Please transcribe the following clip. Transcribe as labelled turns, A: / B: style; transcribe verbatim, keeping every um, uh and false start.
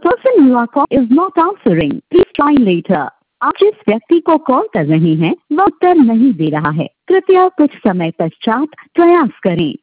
A: person you are calling is not answering. Please try later. आप जिस व्यक्ति को कॉल कर रहे हैं वह उत्तर नहीं दे रहा है। कृपया कुछ समय पश्चात प्रयास करें।